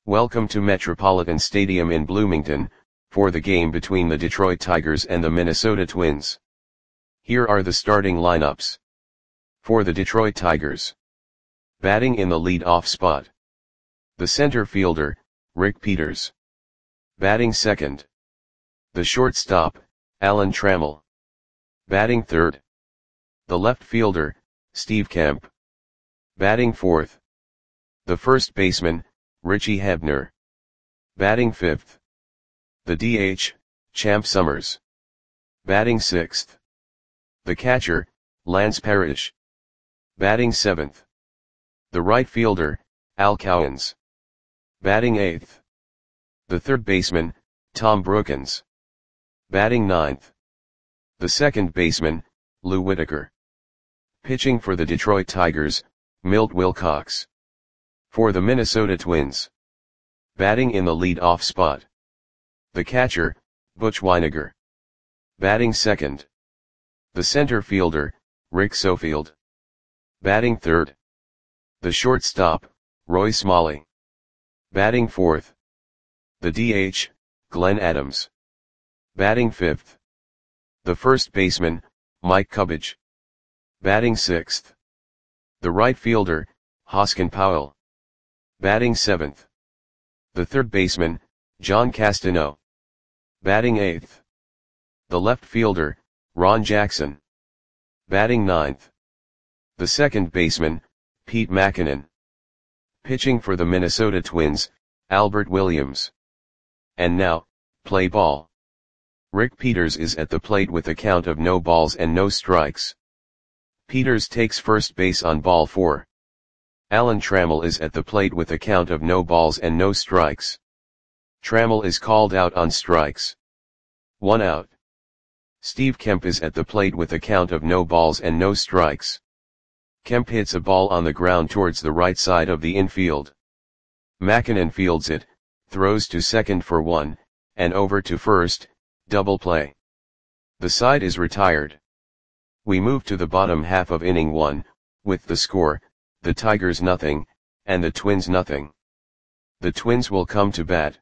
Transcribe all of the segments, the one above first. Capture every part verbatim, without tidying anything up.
Welcome to Metropolitan Stadium in Bloomington, for the game between the Detroit Tigers and the Minnesota Twins. Here are the starting lineups. For the Detroit Tigers. Batting in the lead-off spot. The center fielder, Rick Peters. Batting second. The shortstop, Alan Trammell. Batting third. The left fielder, Steve Kemp. Batting fourth. The first baseman, Richie Hebner. Batting fifth. The D H, Champ Summers. Batting sixth. The catcher, Lance Parrish. Batting seventh. The right fielder, Al Cowens. Batting eighth. The third baseman, Tom Brookens. Batting ninth. The second baseman, Lou Whitaker. Pitching for the Detroit Tigers, Milt Wilcox. For the Minnesota Twins. Batting in the lead-off spot. The catcher, Butch Wynegar. Batting second. The center fielder, Rick Sofield. Batting third. The shortstop, Roy Smalley. Batting fourth. The D H, Glenn Adams. Batting fifth. The first baseman, Mike Cubbage. Batting sixth. The right fielder, Hoskin Powell. Batting seventh. The third baseman, John Castano. Batting eighth. The left fielder, Ron Jackson. Batting ninth. The second baseman, Pete Mackinnon. Pitching for the Minnesota Twins, Albert Williams. And now, play ball. Rick Peters is at the plate with a count of no balls and no strikes. Peters takes first base on ball four. Alan Trammell is at the plate with a count of no balls and no strikes. Trammell is called out on strikes. One out. Steve Kemp is at the plate with a count of no balls and no strikes. Kemp hits a ball on the ground towards the right side of the infield. Mackinnon fields it, throws to second for one, and over to first, double play. The side is retired. We move to the bottom half of inning one, with the score, the Tigers nothing, and the Twins nothing. The Twins will come to bat.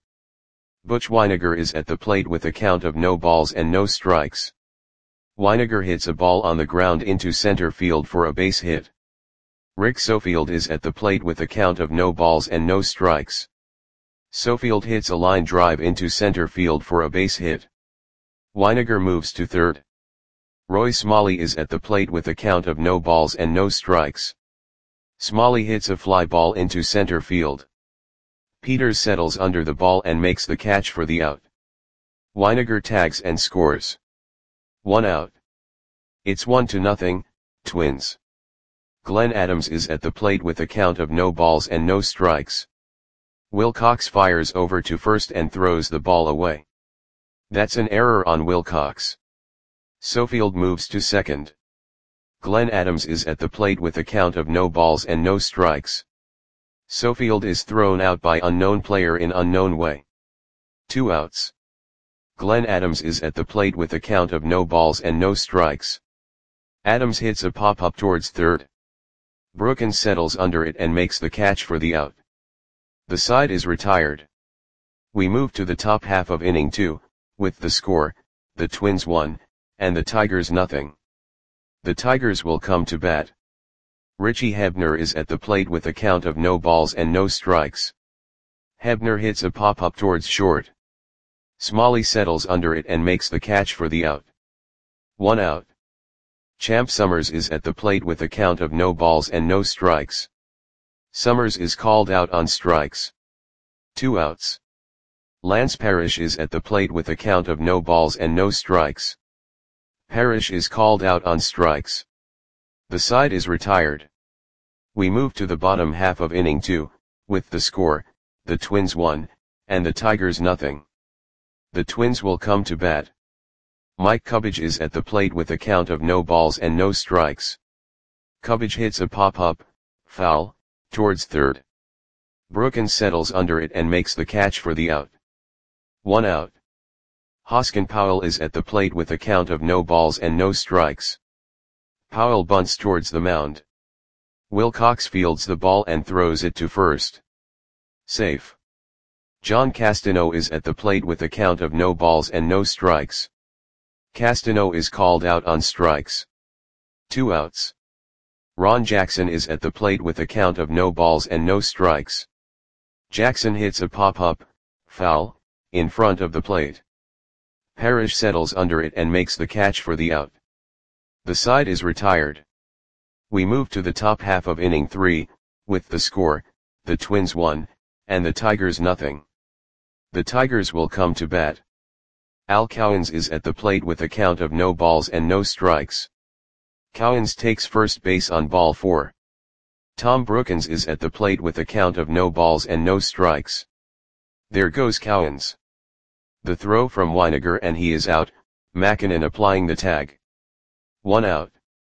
Butch Wynegar is at the plate with a count of no balls and no strikes. Wynegar hits a ball on the ground into center field for a base hit. Rick Sofield is at the plate with a count of no balls and no strikes. Sofield hits a line drive into center field for a base hit. Wynegar moves to third. Roy Smalley is at the plate with a count of no balls and no strikes. Smalley hits a fly ball into center field. Peters settles under the ball and makes the catch for the out. Wynegar tags and scores. One out. It's one to nothing, Twins. Glenn Adams is at the plate with a count of no balls and no strikes. Wilcox fires over to first and throws the ball away. That's an error on Wilcox. Sofield moves to second. Glenn Adams is at the plate with a count of no balls and no strikes. Sofield is thrown out by unknown player in unknown way. Two outs. Glenn Adams is at the plate with a count of no balls and no strikes. Adams hits a pop-up towards third. Brookens settles under it and makes the catch for the out. The side is retired. We move to the top half of inning two, with the score, the Twins one, and the Tigers nothing. The Tigers will come to bat. Richie Hebner is at the plate with a count of no balls and no strikes. Hebner hits a pop-up towards short. Smalley settles under it and makes the catch for the out. One out. Champ Summers is at the plate with a count of no balls and no strikes. Summers is called out on strikes. Two outs. Lance Parrish is at the plate with a count of no balls and no strikes. Parrish is called out on strikes. The side is retired. We move to the bottom half of inning two, with the score, the Twins one, and the Tigers nothing. The Twins will come to bat. Mike Cubbage is at the plate with a count of no balls and no strikes. Cubbage hits a pop-up, foul, towards third. Brookens settles under it and makes the catch for the out. One out. Hoskin Powell is at the plate with a count of no balls and no strikes. Powell bunts towards the mound. Wilcox fields the ball and throws it to first. Safe. John Castano is at the plate with a count of no balls and no strikes. Castano is called out on strikes. Two outs. Ron Jackson is at the plate with a count of no balls and no strikes. Jackson hits a pop-up, foul, in front of the plate. Parrish settles under it and makes the catch for the out. The side is retired. We move to the top half of inning three, with the score, the Twins one, and the Tigers nothing. The Tigers will come to bat. Al Cowens is at the plate with a count of no balls and no strikes. Cowens takes first base on ball four. Tom Brookens is at the plate with a count of no balls and no strikes. There goes Cowens. The throw from Weiniger and he is out, Makinen applying the tag. One out.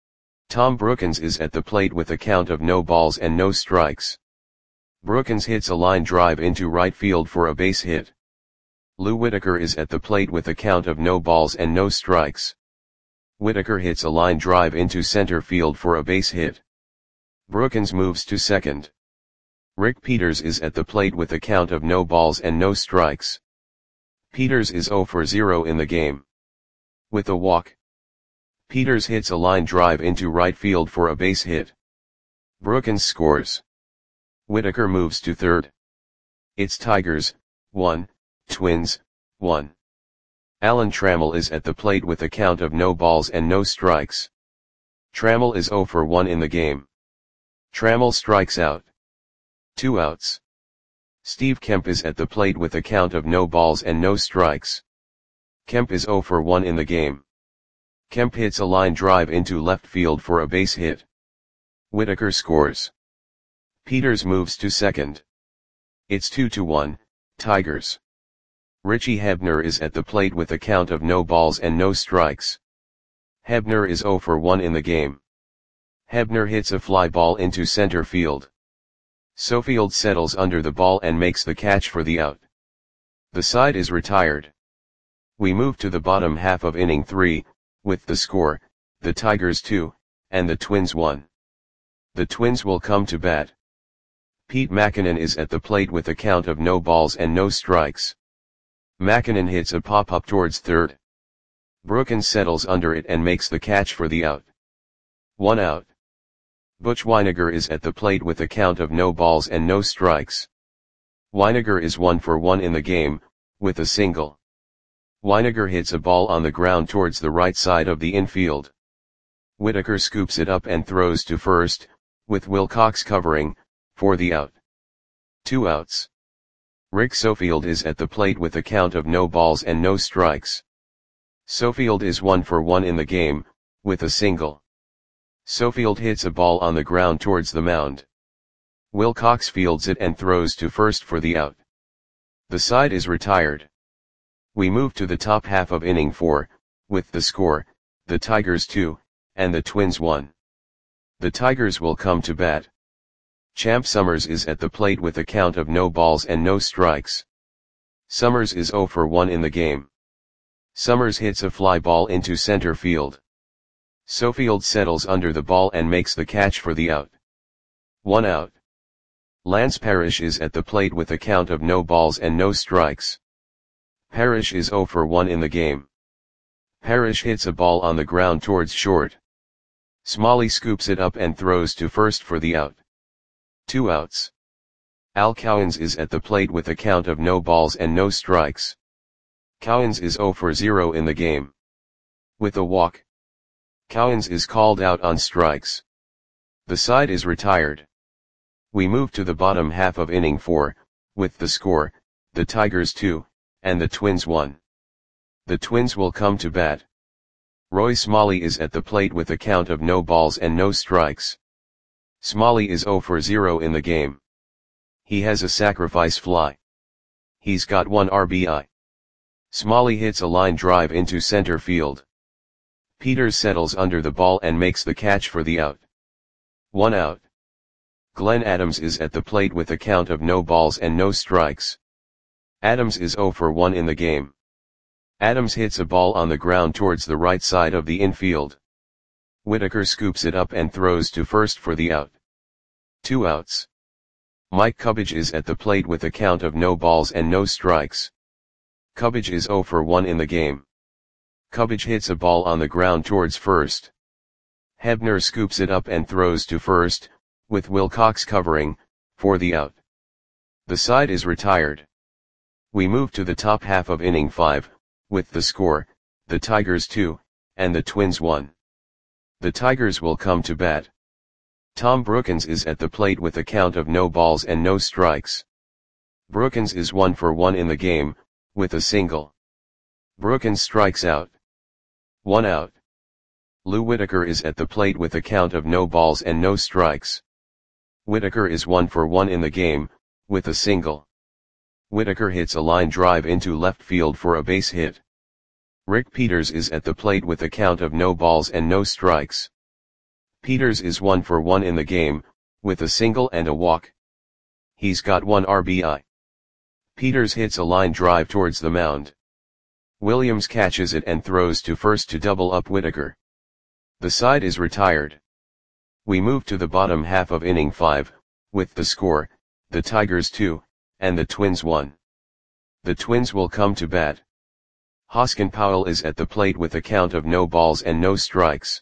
Tom Brookens is at the plate with a count of no balls and no strikes. Brookens hits a line drive into right field for a base hit. Lou Whitaker is at the plate with a count of no balls and no strikes. Whitaker hits a line drive into center field for a base hit. Brookens moves to second. Rick Peters is at the plate with a count of no balls and no strikes. Peters is oh for oh in the game. With a walk. Peters hits a line drive into right field for a base hit. Brookens scores. Whitaker moves to third. It's Tigers, one, Twins, one. Alan Trammell is at the plate with a count of no balls and no strikes. Trammell is oh for one in the game. Trammell strikes out. Two outs. Steve Kemp is at the plate with a count of no balls and no strikes. Kemp is oh for one in the game. Kemp hits a line drive into left field for a base hit. Whitaker scores. Peters moves to second. It's two to one, Tigers. Richie Hebner is at the plate with a count of no balls and no strikes. Hebner is oh for one in the game. Hebner hits a fly ball into center field. Sofield settles under the ball and makes the catch for the out. The side is retired. We move to the bottom half of inning three, with the score, the Tigers two, and the Twins one. The Twins will come to bat. Pete Makinen is at the plate with a count of no balls and no strikes. Makinen hits a pop-up towards third. Brookens settles under it and makes the catch for the out. One out. Butch Weiniger is at the plate with a count of no balls and no strikes. Weiniger is one for one in the game, with a single. Weiniger hits a ball on the ground towards the right side of the infield. Whitaker scoops it up and throws to first, with Wilcox covering, for the out. Two outs. Rick Sofield is at the plate with a count of no balls and no strikes. Sofield is one for one in the game, with a single. Sofield hits a ball on the ground towards the mound. Wilcox fields it and throws to first for the out. The side is retired. We move to the top half of inning four, with the score, the Tigers two, and the Twins one. The Tigers will come to bat. Champ Summers is at the plate with a count of no balls and no strikes. Summers is oh for one in the game. Summers hits a fly ball into center field. Sofield settles under the ball and makes the catch for the out. One out. Lance Parrish is at the plate with a count of no balls and no strikes. Parrish is oh for one in the game. Parrish hits a ball on the ground towards short. Smalley scoops it up and throws to first for the out. Two outs. Al Cowens is at the plate with a count of no balls and no strikes. Cowens is oh for oh in the game. With a walk. Cowens is called out on strikes. The side is retired. We move to the bottom half of inning four, with the score, the Tigers two, and the Twins one. The Twins will come to bat. Roy Smalley is at the plate with a count of no balls and no strikes. Smalley is oh for oh in the game. He has a sacrifice fly. He's got one R B I. Smalley hits a line drive into center field. Peters settles under the ball and makes the catch for the out. One out. Glenn Adams is at the plate with a count of no balls and no strikes. Adams is oh for one in the game. Adams hits a ball on the ground towards the right side of the infield. Whitaker scoops it up and throws to first for the out. Two outs. Mike Cubbage is at the plate with a count of no balls and no strikes. Cubbage is zero for one in the game. Cubbage hits a ball on the ground towards first. Hebner scoops it up and throws to first, with Wilcox covering, for the out. The side is retired. We move to the top half of inning five, with the score, the Tigers two, and the Twins one. The Tigers will come to bat. Tom Brookins is at the plate with a count of no balls and no strikes. Brookins is one for one in the game, with a single. Brookins strikes out. One out. Lou Whitaker is at the plate with a count of no balls and no strikes. Whitaker is one for one in the game, with a single. Whitaker hits a line drive into left field for a base hit. Rick Peters is at the plate with a count of no balls and no strikes. Peters is one for one in the game, with a single and a walk. He's got one R B I. Peters hits a line drive towards the mound. Williams catches it and throws to first to double up Whitaker. The side is retired. We move to the bottom half of inning five, with the score, the Tigers two, and the Twins one. The Twins will come to bat. Hoskin Powell is at the plate with a count of no balls and no strikes.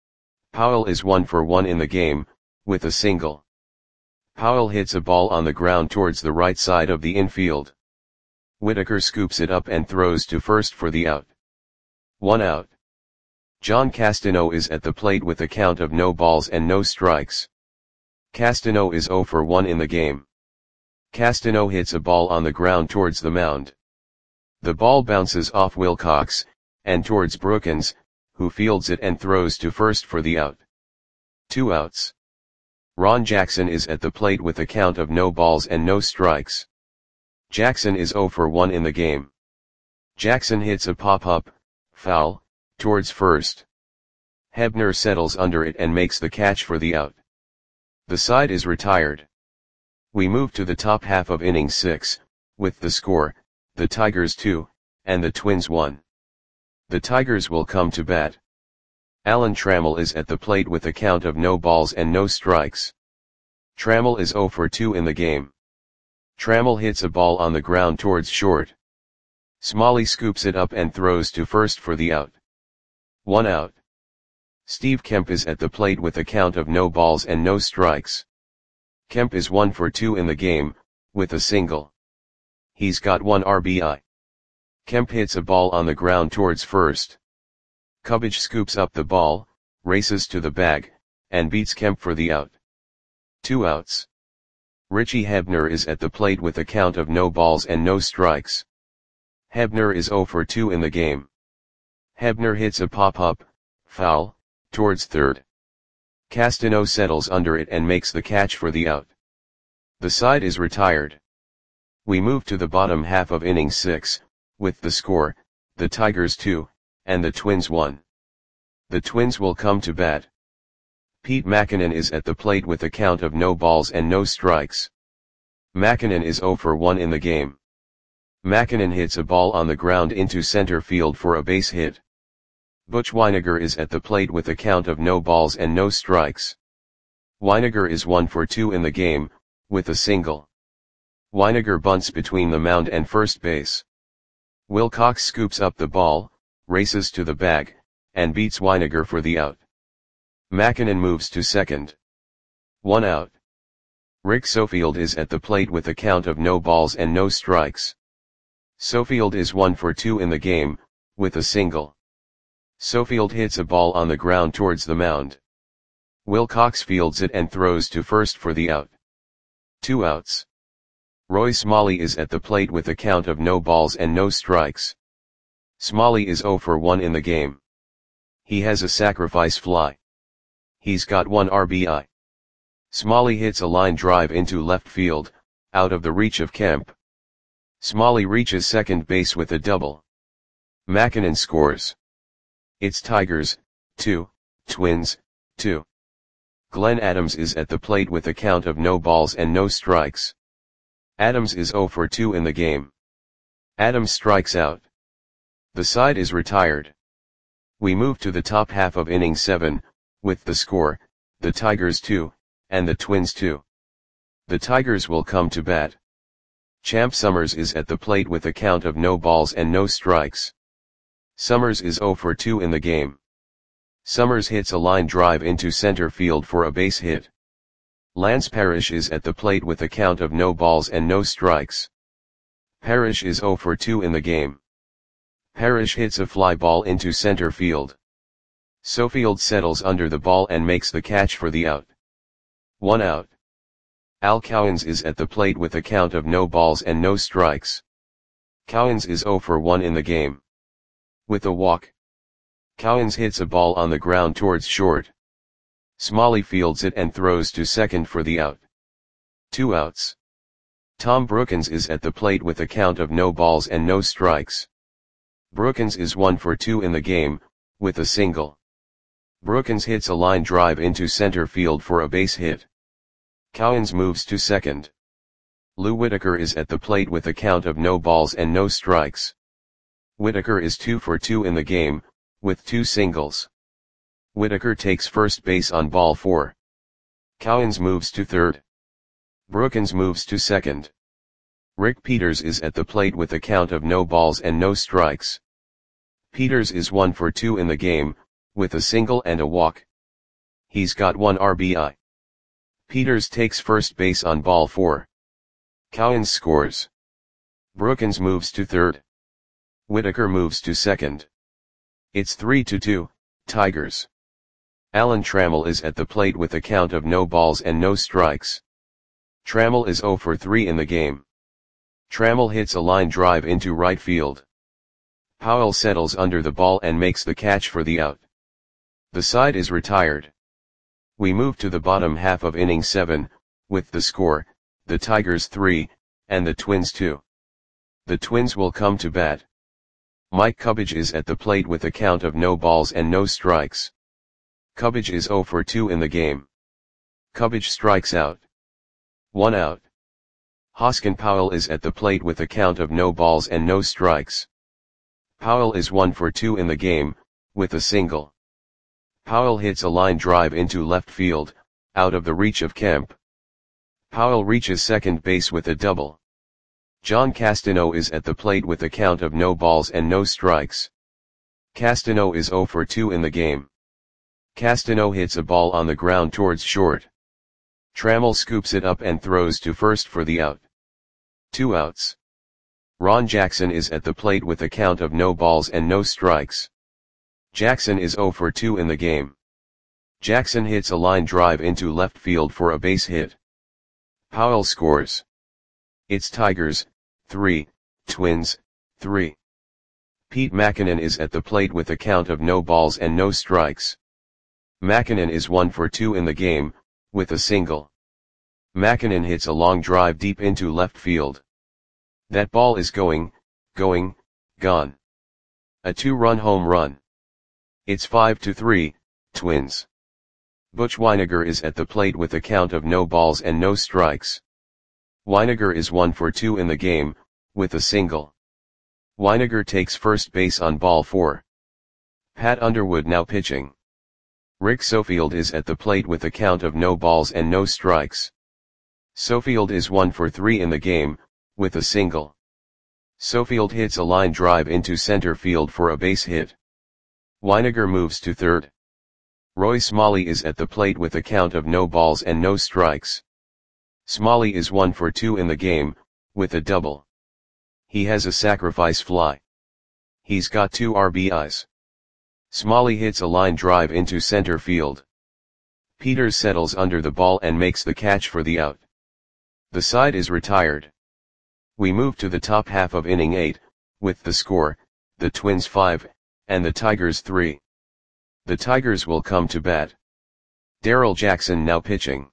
Powell is one for one in the game, with a single. Powell hits a ball on the ground towards the right side of the infield. Whitaker scoops it up and throws to first for the out. One out. John Castano is at the plate with a count of no balls and no strikes. Castano is zero for one in the game. Castano hits a ball on the ground towards the mound. The ball bounces off Wilcox, and towards Brookins, who fields it and throws to first for the out. Two outs. Ron Jackson is at the plate with a count of no balls and no strikes. Jackson is zero for one in the game. Jackson hits a pop-up, foul, towards first. Hebner settles under it and makes the catch for the out. The side is retired. We move to the top half of inning six, with the score, the Tigers two, and the Twins one. The Tigers will come to bat. Alan Trammell is at the plate with a count of no balls and no strikes. Trammell is zero for two in the game. Trammell hits a ball on the ground towards short. Smalley scoops it up and throws to first for the out. One out. Steve Kemp is at the plate with a count of no balls and no strikes. Kemp is one for two in the game, with a single. He's got one R B I. Kemp hits a ball on the ground towards first. Cubbage scoops up the ball, races to the bag, and beats Kemp for the out. Two outs. Richie Hebner is at the plate with a count of no balls and no strikes. Hebner is zero for two in the game. Hebner hits a pop-up, foul, towards third. Castano settles under it and makes the catch for the out. The side is retired. We move to the bottom half of inning six, with the score, the Tigers two, and the Twins one. The Twins will come to bat. Pete Mackinnon is at the plate with a count of no balls and no strikes. Mackinnon is zero for one in the game. Mackinnon hits a ball on the ground into center field for a base hit. Butch Weiniger is at the plate with a count of no balls and no strikes. Weiniger is one for two in the game, with a single. Weiniger bunts between the mound and first base. Wilcox scoops up the ball, races to the bag, and beats Weiniger for the out. Mackinnon moves to second. One out. Rick Sofield is at the plate with a count of no balls and no strikes. Sofield is one for two in the game, with a single. Sofield hits a ball on the ground towards the mound. Wilcox fields it and throws to first for the out. Two outs. Roy Smalley is at the plate with a count of no balls and no strikes. Smalley is zero for one in the game. He has a sacrifice fly. He's got one R B I. Smalley hits a line drive into left field, out of the reach of Kemp. Smalley reaches second base with a double. Mackinnon scores. It's Tigers, two, Twins, two. Glenn Adams is at the plate with a count of no balls and no strikes. Adams is zero for two in the game. Adams strikes out. The side is retired. We move to the top half of inning seven, with the score, the Tigers two, and the Twins two. The Tigers will come to bat. Champ Summers is at the plate with a count of no balls and no strikes. Summers is zero for two in the game. Summers hits a line drive into center field for a base hit. Lance Parrish is at the plate with a count of no balls and no strikes. Parrish is zero for two in the game. Parrish hits a fly ball into center field. Sofield settles under the ball and makes the catch for the out. One out. Al Cowens is at the plate with a count of no balls and no strikes. Cowens is zero for one in the game. With a walk. Cowens hits a ball on the ground towards short. Smalley fields it and throws to second for the out. Two outs. Tom Brookins is at the plate with a count of no balls and no strikes. Brookins is one for two in the game, with a single. Brookins hits a line drive into center field for a base hit. Cowens moves to second. Lou Whitaker is at the plate with a count of no balls and no strikes. Whitaker is two for two in the game, with two singles. Whitaker takes first base on ball four. Cowens moves to third. Brookins moves to second. Rick Peters is at the plate with a count of no balls and no strikes. Peters is one for two in the game, with a single and a walk. He's got one R B I. Peters takes first base on ball four. Cowens scores. Brookins moves to third. Whitaker moves to second. It's three to two, Tigers. Alan Trammell is at the plate with a count of no balls and no strikes. Trammell is zero for three in the game. Trammell hits a line drive into right field. Powell settles under the ball and makes the catch for the out. The side is retired. We move to the bottom half of inning seven, with the score, the Tigers three, and the Twins two. The Twins will come to bat. Mike Cubbage is at the plate with a count of no balls and no strikes. Cubbage is zero for two in the game. Cubbage strikes out. One out. Hoskin Powell is at the plate with a count of no balls and no strikes. Powell is one for two in the game, with a single. Powell hits a line drive into left field, out of the reach of Kemp. Powell reaches second base with a double. John Castano is at the plate with a count of no balls and no strikes. Castano is zero for two in the game. Castano hits a ball on the ground towards short. Trammell scoops it up and throws to first for the out. Two outs. Ron Jackson is at the plate with a count of no balls and no strikes. Jackson is zero for two in the game. Jackson hits a line drive into left field for a base hit. Powell scores. It's Tigers, three, Twins, three. Pete Mackinnon is at the plate with a count of no balls and no strikes. Mackinnon is one for two in the game, with a single. Mackinnon hits a long drive deep into left field. That ball is going, going, gone. A two-run home run. It's five to three, Twins. Butch Wynegar is at the plate with a count of no balls and no strikes. Wynegar is one for two in the game, with a single. Wynegar takes first base on ball four. Pat Underwood now pitching. Rick Sofield is at the plate with a count of no balls and no strikes. Sofield is one for three in the game, with a single. Sofield hits a line drive into center field for a base hit. Wynegar moves to third. Roy Smalley is at the plate with a count of no balls and no strikes. Smalley is one for two in the game, with a double. He has a sacrifice fly. He's got two R B Is. Smalley hits a line drive into center field. Peters settles under the ball and makes the catch for the out. The side is retired. We move to the top half of inning eight, with the score, the Twins five, and the Tigers three. The Tigers will come to bat. Darrell Jackson now pitching.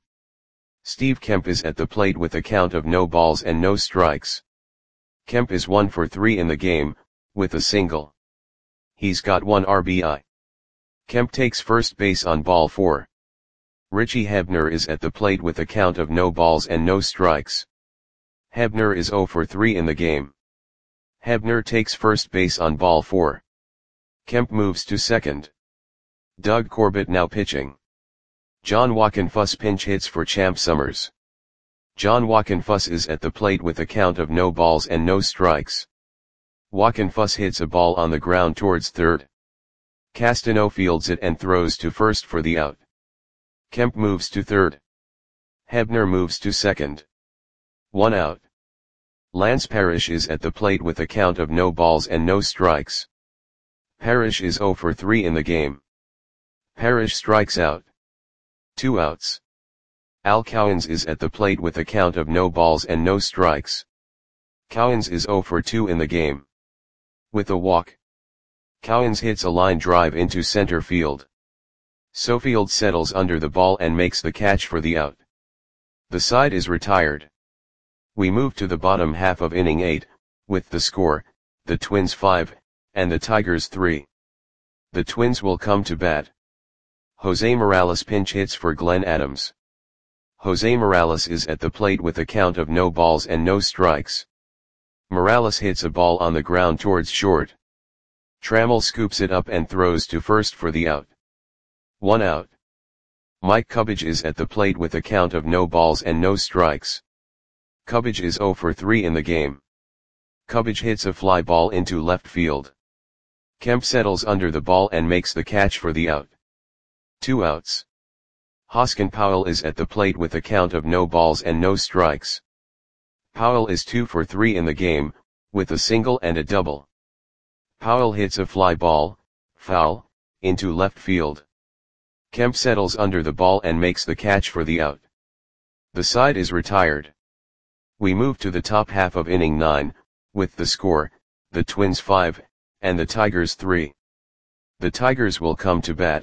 Steve Kemp is at the plate with a count of no balls and no strikes. Kemp is one for three in the game, with a single. He's got one R B I. Kemp takes first base on ball four. Richie Hebner is at the plate with a count of no balls and no strikes. Hebner is zero for three in the game. Hebner takes first base on ball four. Kemp moves to second. Doug Corbett now pitching. John Walkenfuss pinch hits for Champ Summers. John Wockenfuss is at the plate with a count of no balls and no strikes. Wockenfuss hits a ball on the ground towards third. Castano fields it and throws to first for the out. Kemp moves to third. Hebner moves to second. One out. Lance Parrish is at the plate with a count of no balls and no strikes. Parrish is zero for three in the game. Parrish strikes out. Two outs. Al Cowens is at the plate with a count of no balls and no strikes. Cowens is zero for two in the game. With a walk. Cowens hits a line drive into center field. Sofield settles under the ball and makes the catch for the out. The side is retired. We move to the bottom half of inning eight, with the score, the Twins five, and the Tigers three. The Twins will come to bat. Jose Morales pinch hits for Glenn Adams. Jose Morales is at the plate with a count of no balls and no strikes. Morales hits a ball on the ground towards short. Trammell scoops it up and throws to first for the out. One out. Mike Cubbage is at the plate with a count of no balls and no strikes. Cubbage is zero for three in the game. Cubbage hits a fly ball into left field. Kemp settles under the ball and makes the catch for the out. Two outs. Hoskin Powell is at the plate with a count of no balls and no strikes. Powell is two for three in the game, with a single and a double. Powell hits a fly ball, foul, into left field. Kemp settles under the ball and makes the catch for the out. The side is retired. We move to the top half of inning nine, with the score, the Twins five, and the Tigers three. The Tigers will come to bat.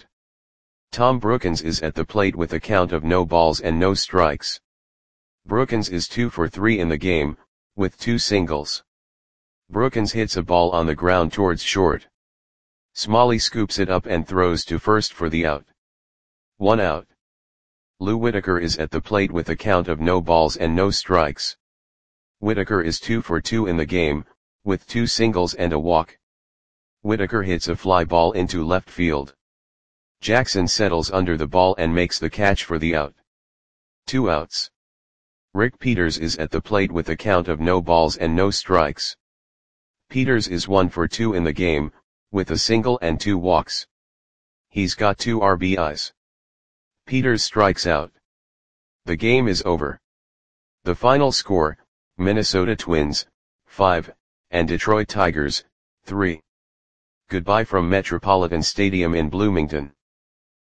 Tom Brookins is at the plate with a count of no balls and no strikes. Brookins is two for three in the game, with two singles. Brookins hits a ball on the ground towards short. Smalley scoops it up and throws to first for the out. One out. Lou Whitaker is at the plate with a count of no balls and no strikes. Whitaker is two for two in the game, with two singles and a walk. Whitaker hits a fly ball into left field. Jackson settles under the ball and makes the catch for the out. Two outs. Rick Peters is at the plate with a count of no balls and no strikes. Peters is one for two in the game, with a single and two walks. He's got two R B Is. Peters strikes out. The game is over. The final score, Minnesota Twins, five, and Detroit Tigers, three. Goodbye from Metropolitan Stadium in Bloomington.